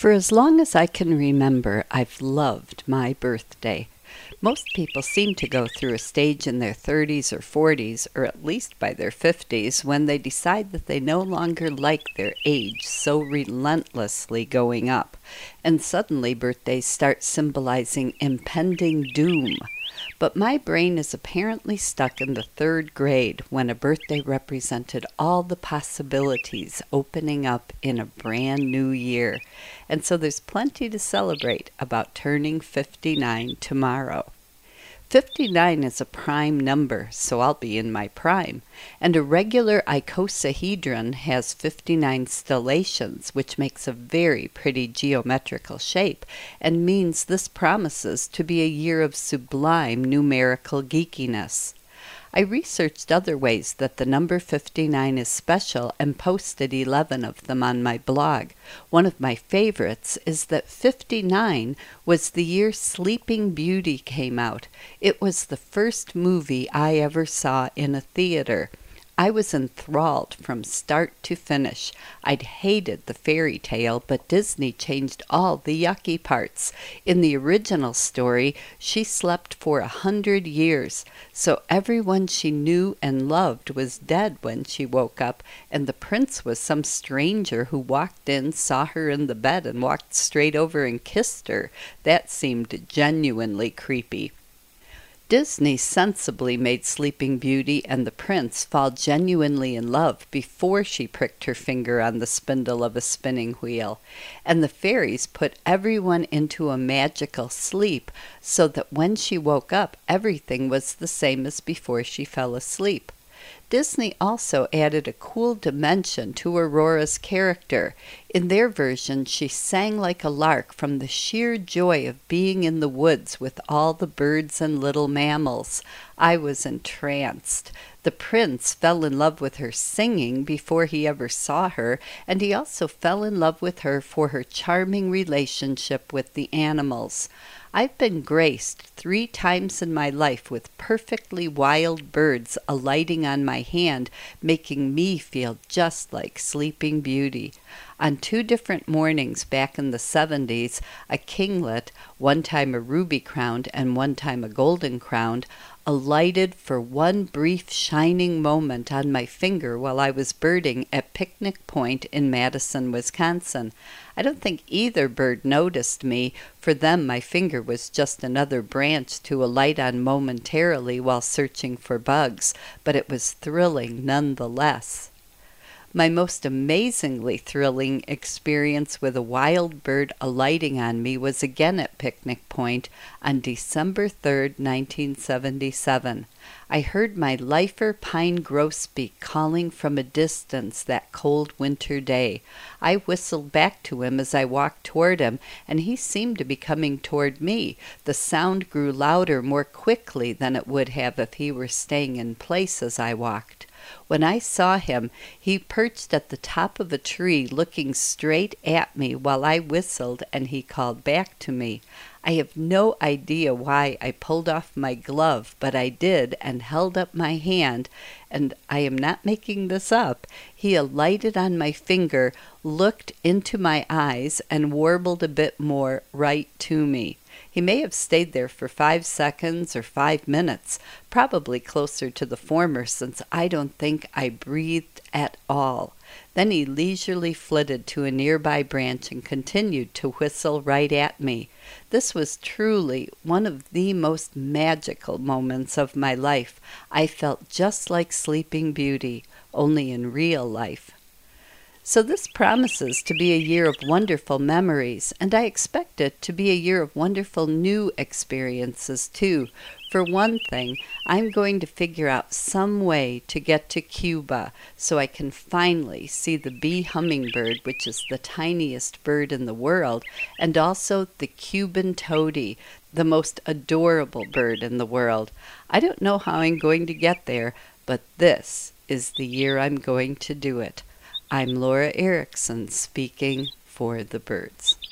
For as long as I can remember, I've loved my birthday. Most people seem to go through a stage in their 30s or 40s, or at least by their 50s, when they decide that they no longer like their age so relentlessly going up, and suddenly birthdays start symbolizing impending doom. But my brain is apparently stuck in the third grade when a birthday represented all the possibilities opening up in a brand new year. And so there's plenty to celebrate about turning 59 tomorrow. 59 is a prime number, so I'll be in my prime. And a regular icosahedron has 59 stellations, which makes a very pretty geometrical shape, and means this promises to be a year of sublime numerical geekiness. I researched other ways that the number 59 is special and posted 11 of them on my blog. One of my favorites is that 59 was the year Sleeping Beauty came out. It was the first movie I ever saw in a theater. I was enthralled from start to finish. I'd hated the fairy tale, but Disney changed all the yucky parts. In the original story, she slept for 100 years, so everyone she knew and loved was dead when she woke up, and the prince was some stranger who walked in, saw her in the bed, and walked straight over and kissed her. That seemed genuinely creepy. Disney sensibly made Sleeping Beauty and the prince fall genuinely in love before she pricked her finger on the spindle of a spinning wheel, and the fairies put everyone into a magical sleep so that when she woke up, everything was the same as before she fell asleep. Disney also added a cool dimension to Aurora's character. In their version, she sang like a lark from the sheer joy of being in the woods with all the birds and little mammals. I was entranced. The prince fell in love with her singing before he ever saw her, and he also fell in love with her for her charming relationship with the animals. I've been graced 3 times in my life with perfectly wild birds alighting on my hand, making me feel just like Sleeping Beauty. On 2 different mornings back in the 70s, a kinglet, one time a ruby-crowned and one time a golden-crowned, alighted for one brief shining moment on my finger while I was birding at Picnic Point in Madison, Wisconsin. I don't think either bird noticed me. For them, my finger was just another branch to alight on momentarily while searching for bugs, but it was thrilling nonetheless. My most amazingly thrilling experience with a wild bird alighting on me was again at Picnic Point on December 3rd, 1977. I heard my lifer pine grosbeak calling from a distance that cold winter day. I whistled back to him as I walked toward him, and he seemed to be coming toward me. The sound grew louder more quickly than it would have if he were staying in place as I walked. When I saw him, he perched at the top of a tree looking straight at me while I whistled, and he called back to me. I have no idea why I pulled off my glove, but I did and held up my hand, and I am not making this up. He alighted on my finger, looked into my eyes, and warbled a bit more right to me. He may have stayed there for 5 seconds or 5 minutes, probably closer to the former since I don't think I breathed at all. Then he leisurely flitted to a nearby branch and continued to whistle right at me. This was truly one of the most magical moments of my life. I felt just like Sleeping Beauty, only in real life. So this promises to be a year of wonderful memories, and I expect it to be a year of wonderful new experiences too. For one thing, I'm going to figure out some way to get to Cuba so I can finally see the bee hummingbird, which is the tiniest bird in the world, and also the Cuban toady, the most adorable bird in the world. I don't know how I'm going to get there, but this is the year I'm going to do it. I'm Laura Erickson speaking for the birds.